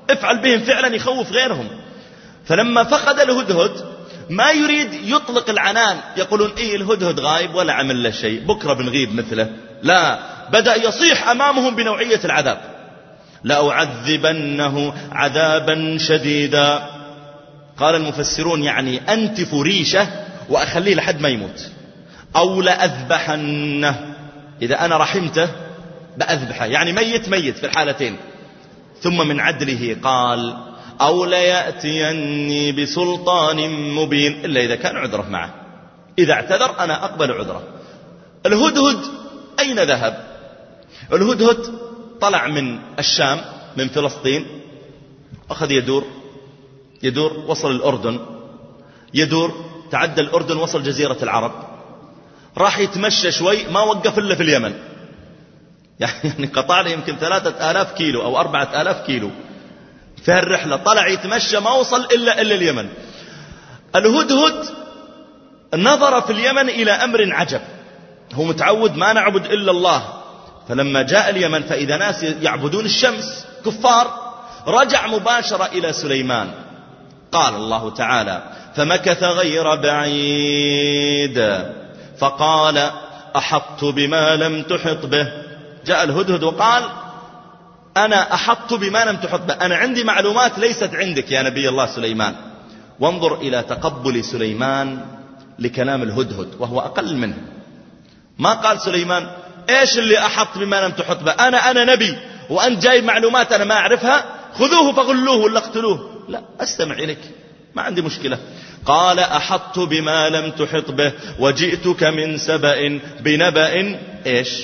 افعل بهم فعلا يخوف غيرهم. فلما فقد الهدهد ما يريد يطلق العنان، يقولون إيه الهدهد غايب ولا عمل له شيء، بكرة بنغيب مثله. لا، بدأ يصيح أمامهم بنوعية العذاب: لأعذبنه عذابا شديدا. قال المفسرون يعني أنتف ريشه وأخليه لحد ما يموت، أو لأذبحنه، إذا أنا رحمته بأذبحه، يعني ميت ميت في الحالتين. ثم من عدله قال: أو ليأتيني بسلطان مبين، إلا إذا كان عذره معه، إذا اعتذر أنا أقبل عذره. الهدهد أين ذهب؟ الهدهد طلع من الشام، من فلسطين، أخذ يدور يدور وصل الأردن، يدور تعدى الأردن وصل جزيرة العرب، راح يتمشى شوي، ما وقف إلا في اليمن، يعني قطع له يمكن ثلاثة آلاف كيلو أو أربعة آلاف كيلو في هالرحلة، طلع يتمشى ما وصل إلا إلا اليمن. الهدهد نظر في اليمن إلى أمر عجب، هو متعود ما نعبد إلا الله، فلما جاء اليمن فإذا ناس يعبدون الشمس كفار، رجع مباشرة إلى سليمان. قال الله تعالى: فمكث غير بعيد فقال: أحطت بما لم تحط به. جاء الهدهد وقال: أنا أحطت بما لم تحط به، أنا عندي معلومات ليست عندك يا نبي الله سليمان. وانظر إلى تقبل سليمان لكلام الهدهد وهو أقل منه. ما قال سليمان: إيش اللي أحط بما لم تحط به، أنا أنا نبي وأنت جايب معلومات أنا ما أعرفها، خذوه فغلوه ولا اقتلوه. لا، أستمع إليك، ما عندي مشكلة. قال: أحطت بما لم تحط به وجئتك من سبأ بنبأ إيش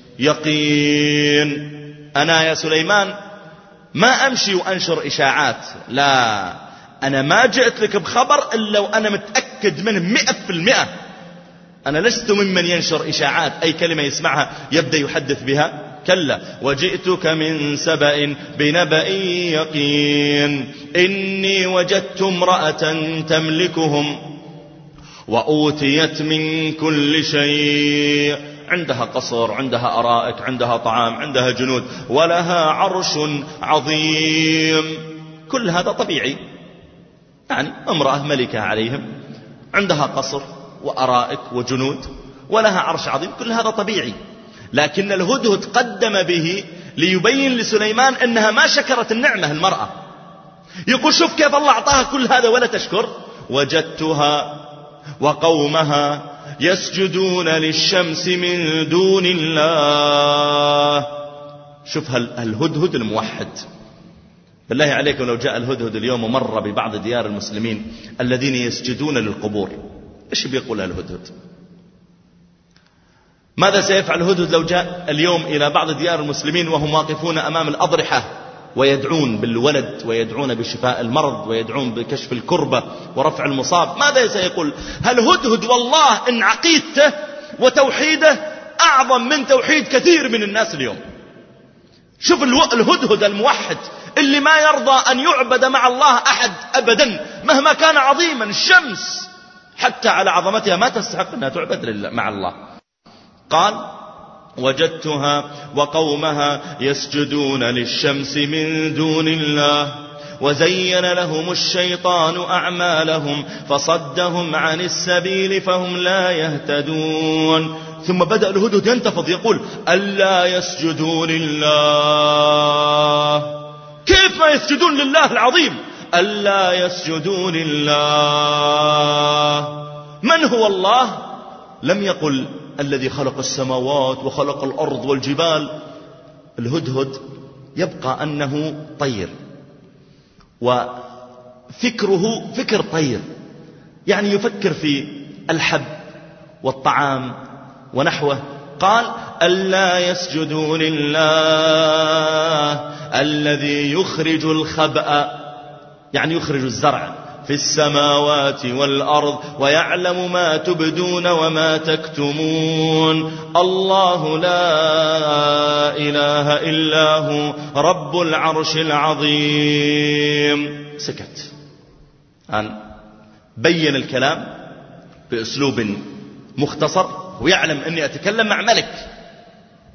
يقين. أنا يا سليمان ما أمشي وأنشر إشاعات، لا، أنا ما جئت لك بخبر إلا وأنا متأكد منه مئة في المئة. أنا لست ممن ينشر إشاعات، أي كلمة يسمعها يبدأ يحدث بها، كلا. وجئتك من سبأ بنبأ يقين إني وجدت امرأة تملكهم وأوتيت من كل شيء، عندها قصر، عندها أرائك، عندها طعام، عندها جنود، ولها عرش عظيم. كل هذا طبيعي، يعني امرأة ملكة عليهم، عندها قصر وأرائك وجنود ولها عرش عظيم، كل هذا طبيعي. لكن الهدهد قدم به ليبين لسليمان أنها ما شكرت النعمة المرأة. يقول: شوف كيف الله أعطاها كل هذا ولا تشكر. وجدتها وقومها يسجدون للشمس من دون الله. شوف الهدهد الموحد. بالله عليكم لو جاء الهدهد اليوم ومر ببعض ديار المسلمين الذين يسجدون للقبور، إيش بيقول الهدهد؟ ماذا سيفعل الهدهد لو جاء اليوم إلى بعض ديار المسلمين وهم واقفون أمام الأضرحة ويدعون بالولد ويدعون بشفاء المرض ويدعون بكشف الكربة ورفع المصاب؟ ماذا سيقول؟ هالهدهد والله إن عقيدته وتوحيده أعظم من توحيد كثير من الناس اليوم. شوف الهدهد الموحد اللي ما يرضى أن يعبد مع الله أحد أبدا مهما كان عظيما. الشمس حتى على عظمتها ما تستحق أنها تعبد مع الله. قال: وجدتها وقومها يسجدون للشمس من دون الله وزين لهم الشيطان أعمالهم فصدهم عن السبيل فهم لا يهتدون. ثم بدأ الهدهد ينتفض يقول: ألا يسجدوا لله. كيف ما يسجدون لله العظيم؟ ألا يسجدوا لله. من هو الله؟ لم يقل الذي خلق السماوات وخلق الأرض والجبال. الهدهد يبقى أنه طير، وفكره فكر طير، يعني يفكر في الحب والطعام ونحوه. قال: ألا يسجدوا لله الذي يخرج الخبأ، يعني يخرج الزرع في السماوات والأرض ويعلم ما تبدون وما تكتمون. الله لا إله إلا هو رب العرش العظيم. سكت. الآن بين الكلام بأسلوب مختصر، ويعلم أني أتكلم مع ملك،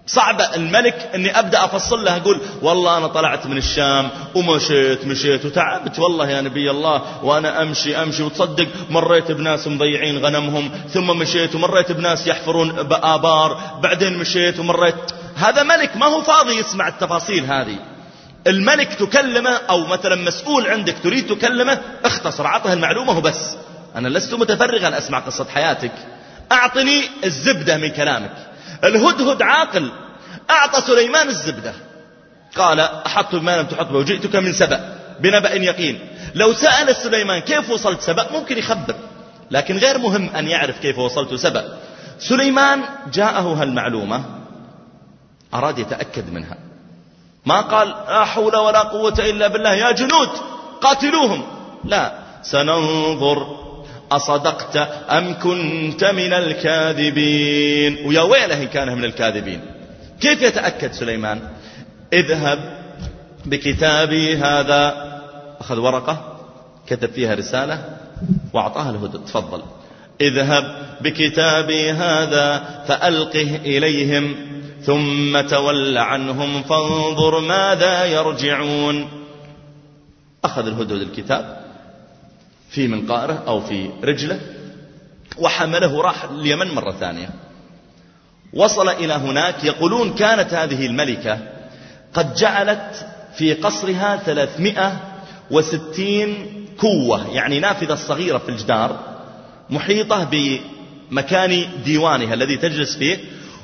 صعبة الملك أني أبدأ أفصل له أقول والله أنا طلعت من الشام ومشيت مشيت وتعبت والله يا نبي الله، وأنا أمشي أمشي وتصدق مريت بناس مضيعين غنمهم، ثم مشيت ومريت بناس يحفرون بآبار، بعدين مشيت ومريت. هذا ملك ما هو فاضي يسمع التفاصيل هذه. الملك تكلمه أو مثلا مسؤول عندك تريد تكلمه، اختصر عطه المعلومة وبس. أنا لست متفرغا أسمع قصة حياتك، أعطني الزبدة من كلامك. الهدهد عاقل، أعطى سليمان الزبدة، قال أحط بما لم تحط به وجئتك من سبأ بنبأ يقين. لو سأل سليمان كيف وصلت سبأ ممكن يخبر، لكن غير مهم أن يعرف كيف وصلت سبأ. سليمان جاءه هالمعلومة أراد يتأكد منها، ما قال لا حول ولا قوة إلا بالله يا جنود قاتلوهم، لا، سننظر أصدقت أم كنت من الكاذبين. ويا ويله إن كان من الكاذبين. كيف يتأكد سليمان؟ اذهب بكتابي هذا، أخذ ورقة كتب فيها رسالة وأعطاها الهدهد، تفضل اذهب بكتابي هذا فألقه إليهم ثم تول عنهم فانظر ماذا يرجعون. أخذ الهدهد الكتاب في منقاره أو في رجله وحمله، راح اليمن مرة ثانية. وصل إلى هناك، يقولون كانت هذه الملكة قد جعلت في قصرها ثلاثمائة وستين كوة، يعني نافذة صغيرة في الجدار محيطة بمكان ديوانها الذي تجلس فيه.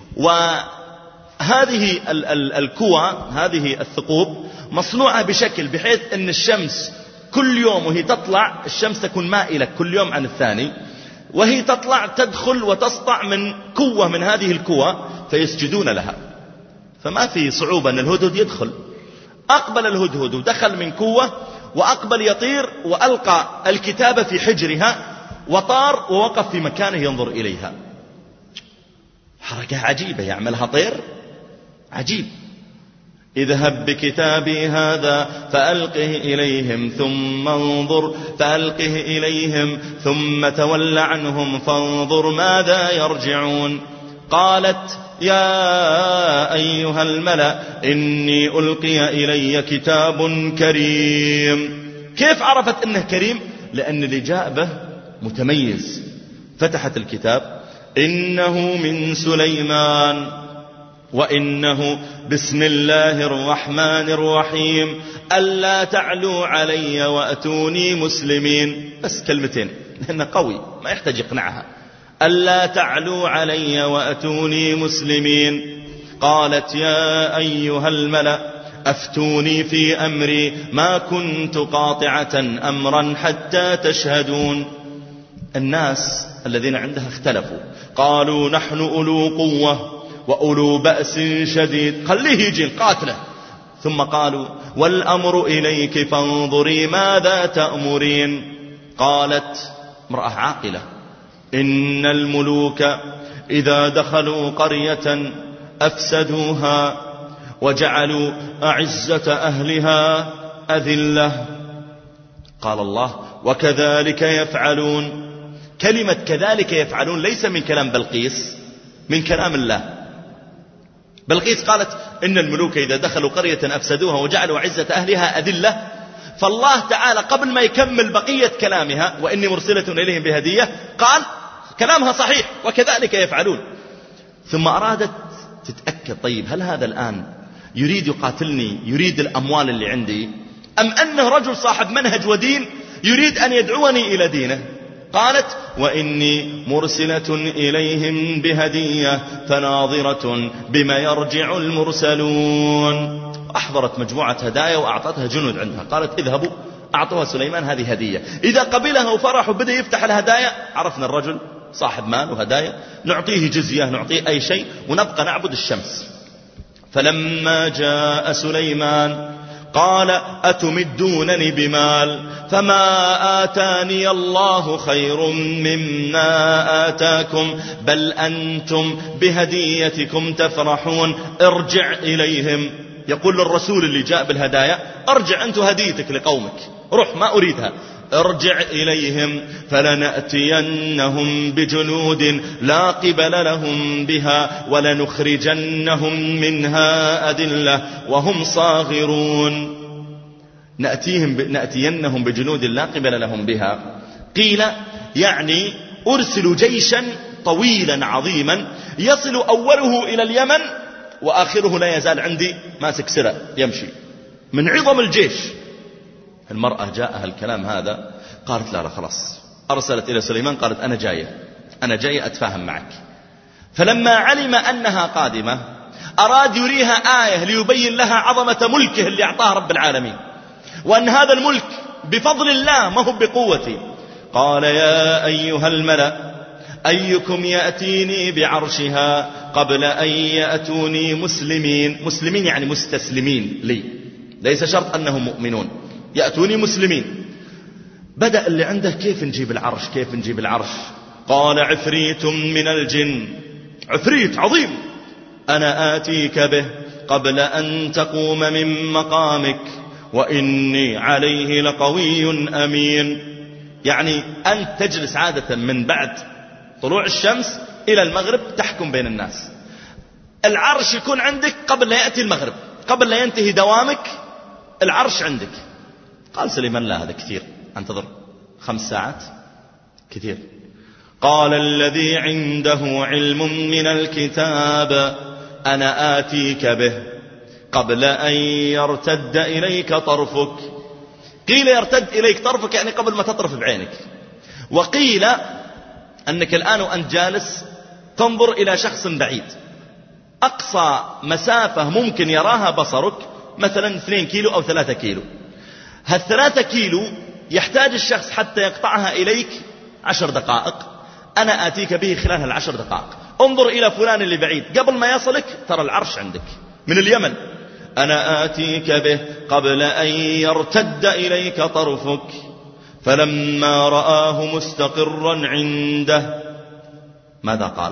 وهذه الكوة، هذه الثقوب مصنوعة بشكل بحيث أن الشمس كل يوم وهي تطلع، الشمس تكون مائلة كل يوم عن الثاني، وهي تطلع تدخل وتسطع من كوة من هذه الكوة فيسجدون لها. فما في صعوبة أن الهدهد يدخل. أقبل الهدهد ودخل من كوة، وأقبل يطير وألقى الكتابة في حجرها وطار ووقف في مكانه ينظر إليها. حركة عجيبة يعملها طير، عجيب. اذهب بكتابي هذا فألقه إليهم ثم انظر فألقه إليهم ثم تول عنهم فانظر ماذا يرجعون. قالت يا أيها الملأ إني ألقي إلي كتاب كريم. كيف عرفت إنه كريم؟ لأن اللي جاء به متميز. فتحت الكتاب، إنه من سليمان وإنه بسم الله الرحمن الرحيم ألا تعلوا علي وأتوني مسلمين. بس كلمتين لأنه قوي ما يحتاج يقنعها. ألا تعلوا علي وأتوني مسلمين. قالت يا أيها الملأ أفتوني في أمري ما كنت قاطعة أمرا حتى تشهدون. الناس الذين عندها اختلفوا، قالوا نحن أولو قوة وأولو بأس شديد، خليه يجي قاتله. ثم قالوا والأمر إليك فانظري ماذا تأمرين. قالت امرأة عاقلة إن الملوك إذا دخلوا قرية أفسدوها وجعلوا أعزة أهلها أذلة. قال الله وكذلك يفعلون. كلمة كذلك يفعلون ليس من كلام بلقيس، من كلام الله. بلقيس قالت إن الملوك إذا دخلوا قرية أفسدوها وجعلوا عزة أهلها أذلة. فالله تعالى قبل ما يكمل بقية كلامها وإني مرسلة إليهم بهدية قال كلامها صحيح وكذلك يفعلون. ثم أرادت تتأكد، طيب هل هذا الآن يريد يقاتلني، يريد الأموال اللي عندي، أم أنه رجل صاحب منهج ودين يريد أن يدعوني إلى دينه؟ قالت وإني مرسلة إليهم بهدية فناظرة بما يرجع المرسلون. أحضرت مجموعة هدايا وأعطتها جنود عندها، قالت اذهبوا أعطوها سليمان هذه هدية. إذا قبلها وفرح وبدأ يفتح الهدايا، عرفنا الرجل صاحب مال وهدايا، نعطيه جزية نعطيه أي شيء ونبقى نعبد الشمس. فلما جاء سليمان قال أتمدونني بمال فما آتاني الله خير مما آتاكم بل أنتم بهديتكم تفرحون. ارجع إليهم، يقول للرسول اللي جاء بالهدايا ارجع أنت هديتك لقومك، روح ما أريدها، ارجع إليهم فلنأتينهم بجنود لا قبل لهم بها ولنخرجنهم منها أذلة وهم صاغرون. نأتيهم نأتينهم بجنود لا قبل لهم بها، قيل يعني أرسل جيشا طويلا عظيما يصل أوله إلى اليمن وآخره لا يزال عندي ماسك سرة يمشي من عظم الجيش. المرأة جاءها الكلام هذا قالت لا لا خلاص، أرسلت إلى سليمان قالت أنا جاية أنا جاية أتفاهم معك. فلما علم أنها قادمة أراد يريها آية ليبين لها عظمة ملكه اللي أعطاه رب العالمين، وأن هذا الملك بفضل الله ما هو بقوتي. قال يا أيها الملأ أيكم يأتيني بعرشها قبل أن يأتوني مسلمين. مسلمين يعني مستسلمين لي، ليس شرط أنهم مؤمنون، يأتوني مسلمين. بدأ اللي عنده كيف نجيب العرش كيف نجيب العرش. قال عفريت من الجن، عفريت عظيم، أنا آتيك به قبل أن تقوم من مقامك وإني عليه لقوي أمين. يعني أنت تجلس عادة من بعد طلوع الشمس إلى المغرب تحكم بين الناس، العرش يكون عندك قبل لا يأتي المغرب، قبل لا ينتهي دوامك العرش عندك. قال سليمان لا هذا كثير، انتظر خمس ساعات كثير. قال الذي عنده علم من الكتاب أنا آتيك به قبل أن يرتد إليك طرفك. قيل يرتد إليك طرفك يعني قبل ما تطرف بعينك، وقيل أنك الآن وأنت جالس تنظر إلى شخص بعيد، أقصى مسافة ممكن يراها بصرك مثلا اثنين كيلو أو ثلاثة كيلو. هالثلاثة كيلو يحتاج الشخص حتى يقطعها إليك عشر دقائق، أنا آتيك به خلال العشر دقائق. انظر إلى فلان اللي بعيد قبل ما يصلك ترى العرش عندك من اليمن، أنا آتيك به قبل أن يرتد إليك طرفك. فلما رآه مستقرا عنده ماذا قال؟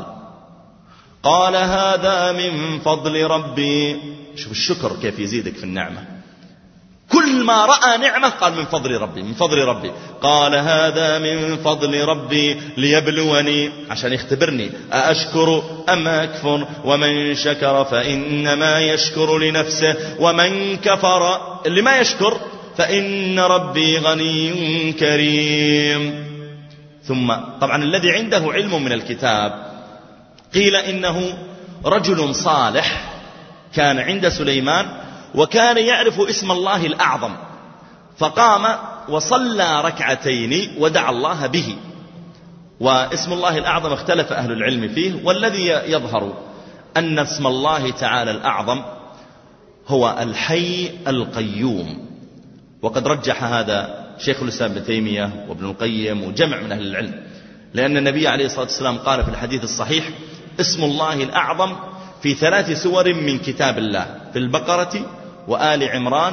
قال هذا من فضل ربي. شوف الشكر كيف يزيدك في النعمة، كل ما رأى نعمة قال من فضل ربي من فضل ربي. قال هذا من فضل ربي ليبلوني، عشان يختبرني، أأشكر أم أكفر، ومن شكر فإنما يشكر لنفسه ومن كفر اللي ما يشكر فإن ربي غني كريم. ثم طبعا الذي عنده علم من الكتاب قيل إنه رجل صالح كان عند سليمان وكان يعرف اسم الله الأعظم، فقام وصلى ركعتين ودعا الله به. واسم الله الأعظم اختلف أهل العلم فيه، والذي يظهر أن اسم الله تعالى الأعظم هو الحي القيوم، وقد رجح هذا شيخ الإسلام ابن تيمية وابن القيم وجمع من أهل العلم، لأن النبي عليه الصلاة والسلام قال في الحديث الصحيح اسم الله الأعظم في ثلاث سور من كتاب الله، في البقرة وآل عمران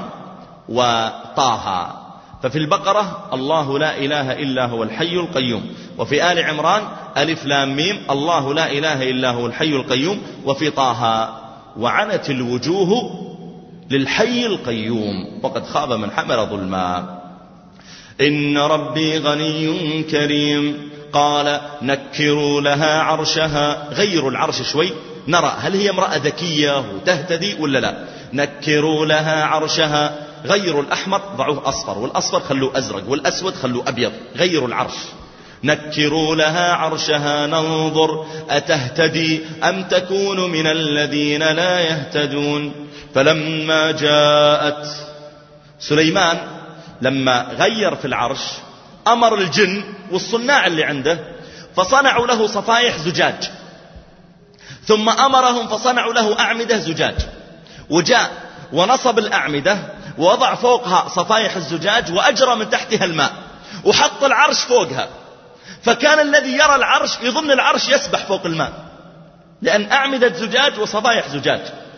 وطه. ففي البقرة الله لا إله إلا هو الحي القيوم، وفي آل عمران ألف لام ميم الله لا إله إلا هو الحي القيوم، وفي طه وعنت الوجوه للحي القيوم وقد خاب من حمل ظلما. إن ربي غني كريم. قال نكروا لها عرشها، غيروا العرش شوي نرى هل هي امرأة ذكية وتهتدي ولا لا. نكروا لها عرشها، غيروا الأحمر ضعوه أصفر، والأصفر خلوه أزرق، والأسود خلوه أبيض، غيروا العرش. نكروا لها عرشها ننظر أتهتدي أم تكون من الذين لا يهتدون. فلما جاءت سليمان لما غير في العرش أمر الجن والصناع اللي عنده فصنعوا له صفائح زجاج، ثم أمرهم فصنعوا له أعمدة زجاج، وجاء ونصب الأعمدة ووضع فوقها صفائح الزجاج وأجرى من تحتها الماء وحط العرش فوقها، فكان الذي يرى العرش يظن العرش يسبح فوق الماء لأن أعمدة زجاج وصفائح زجاج.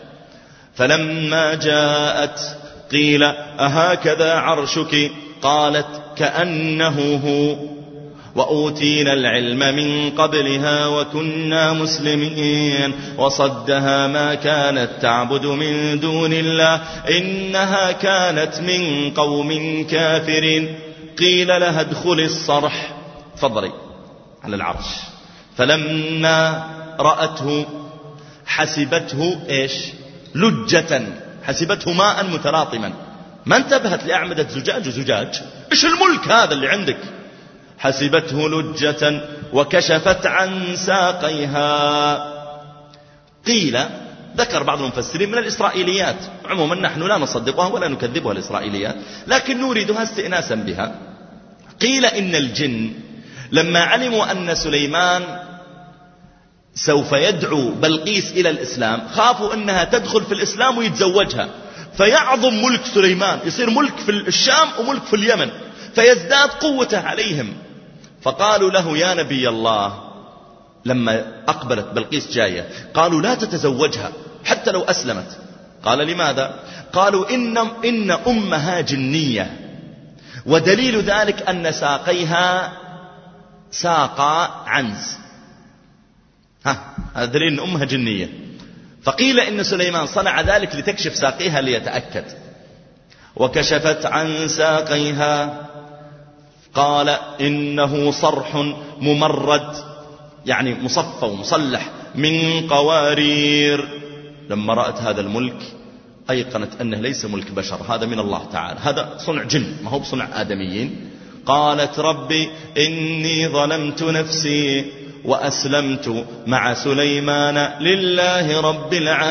فلما جاءت قيل أهكذا عرشك؟ قالت كأنه هو، وأوتينا العلم من قبلها وكنا مسلمين. وصدها ما كانت تعبد من دون الله إنها كانت من قوم كافرين. قيل لها ادخلي الصرح، تفضلي على العرش. فلما رأته حسبته إيش؟ لجة، حسبته ماء متلاطما، ما انتبهت لأعمدة زجاج وزجاج، إيش الملك هذا اللي عندك؟ حسبته لجة وكشفت عن ساقيها. قيل، ذكر بعض المفسرين من الإسرائيليات، عموما نحن لا نصدقها ولا نكذبها الإسرائيليات، لكن نريدها استئناسا بها. قيل إن الجن لما علموا أن سليمان سوف يدعو بلقيس إلى الإسلام خافوا أنها تدخل في الإسلام ويتزوجها، فيعظم ملك سليمان، يصير ملك في الشام وملك في اليمن، فيزداد قوته عليهم. فقالوا له يا نبي الله، لما أقبلت بلقيس جاية قالوا لا تتزوجها حتى لو أسلمت. قال لماذا؟ قالوا إن, إن أمها جنية، ودليل ذلك أن ساقيها ساقا عنز، ها هذا دليل أن أمها جنية. فقيل إن سليمان صنع ذلك لتكشف ساقيها ليتأكد. وكشفت عن ساقيها قال إنه صرح ممرد، يعني مصفى ومصلح من قوارير. لما رأت هذا الملك أيقنت أنه ليس ملك بشر، هذا من الله تعالى، هذا صنع جن ما هو بصنع آدميين. قالت ربي إني ظلمت نفسي وأسلمت مع سليمان لله رب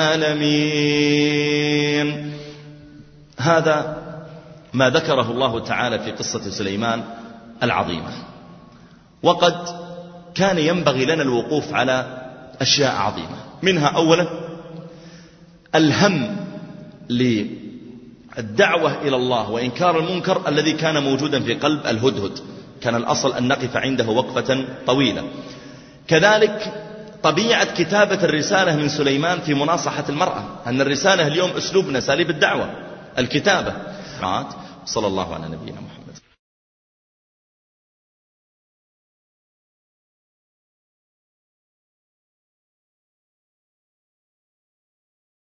العالمين. هذا ما ذكره الله تعالى في قصة سليمان العظيمة. وقد كان ينبغي لنا الوقوف على أشياء عظيمة، منها أولا الهم للدعوة إلى الله وإنكار المنكر الذي كان موجودا في قلب الهدهد، كان الأصل أن نقف عنده وقفة طويلة. كذلك طبيعة كتابة الرسالة من سليمان في مناصحة المرأة، أن الرسالة اليوم أسلوبنا أساليب الدعوة الكتابة. صلى الله على نبينا محمد.